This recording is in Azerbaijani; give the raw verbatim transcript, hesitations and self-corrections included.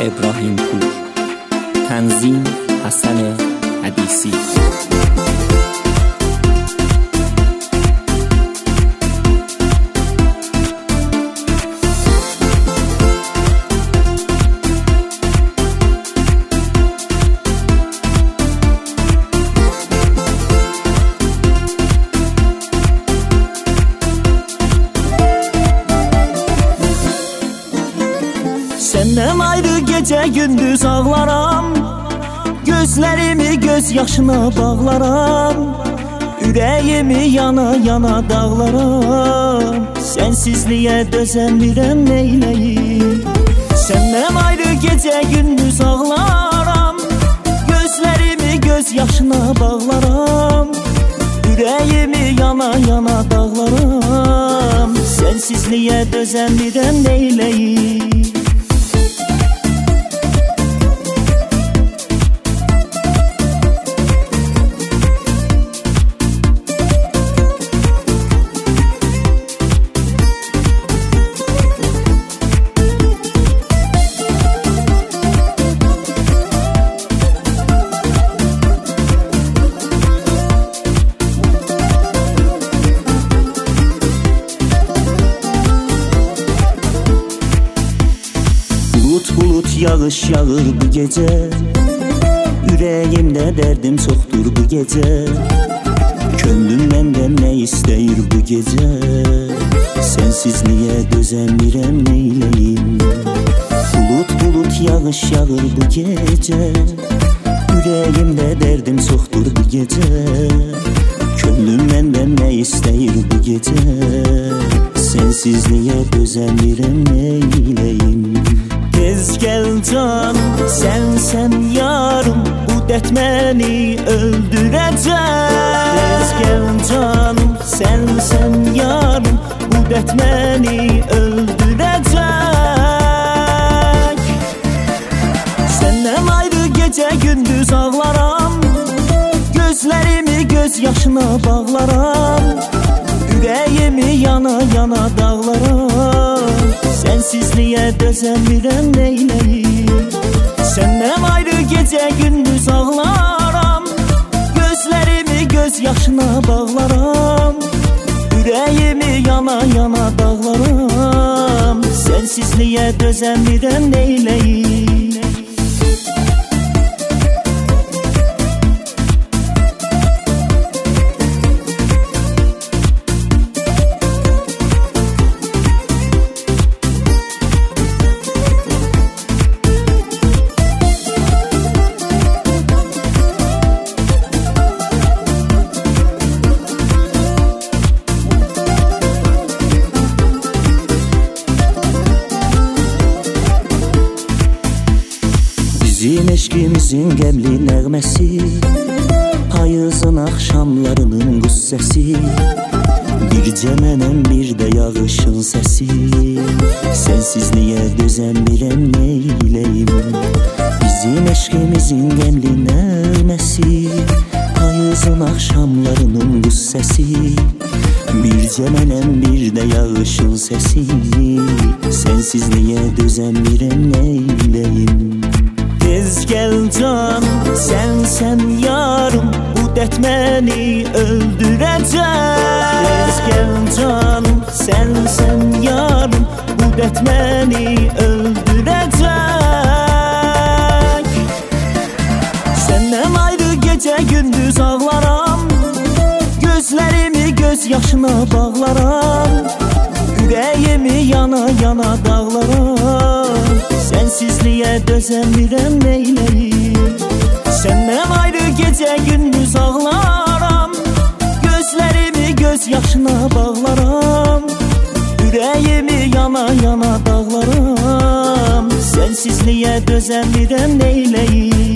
ابراهیم پور، تنظیم حسن حدیثی. Senden ayrı gece gündüz ağlaram, gözlerimi göz yaşına bağlaram, yüreğimi yana yana dağlaram. Sensizliğe dözemirim neyleyim. Senden ayrı gece gündüz ağlaram, gözlerimi göz yaşına bağlaram, yüreğimi yana yana dağlaram. Sensizliğe dözemirim neyleyim. Bulut yağış yağır bu gece, yüreğimde derdim çoktur bu gece. Könlüm benden ne isteyir bu gece, sensizliğe dözemirim neyleyim. Bulut bulut yağış yağır bu gece, yüreğimde derdim çoktur bu gece. Könlüm benden ne isteyir bu gece, sensizliğe dözemirim neyleyim. Tez gel can, sen sen yarım, bu dert beni öldürecek. Tez gel can, sen sen yarım, bu dert beni öldürecek. Senden ayrı gece gündüz ağlaram, gözlerimi göz yaşına bağlaram, yüreğimi yana yana dağlaram. Sensizliğe dözemirim neyleyim. Senden ayrı gece gündüz ağlaram, gözlerimi göz yaşına bağlaram, yüreğimi yana yana dağlaram. Sensizliğe dözemirim neyleyim. Bizim eşkimizin qəmli nəğməsi, payızın axşamlarının quz səsi, bircə mənəm bir də yağışın səsi. Sensizliyə dözəmirəm neyləyim. Bizim eşkimizin qəmli nəğməsi, payızın axşamlarının quz səsi, bircə mənəm bir də yağışın səsi. Sensizliyə dözəmirəm neyləyim. Tez gel can, sen sen yarım, bu dert beni öldürecek. Tez gel can, sen sen yarım, bu dert beni öldürecek. Senden ayrı gece gündüz ağlaram, gözlerimi göz yaşına bağlaram, yüreğimi yana yana dağlaram. Sensizliğe dözemirim neyleyim. Senden ayrı gece gündüz ağlaram, gözlerimi göz yaşına bağlaram, yüreğimi yana yana dağlaram. Sensizliğe dözemirim neyleyim.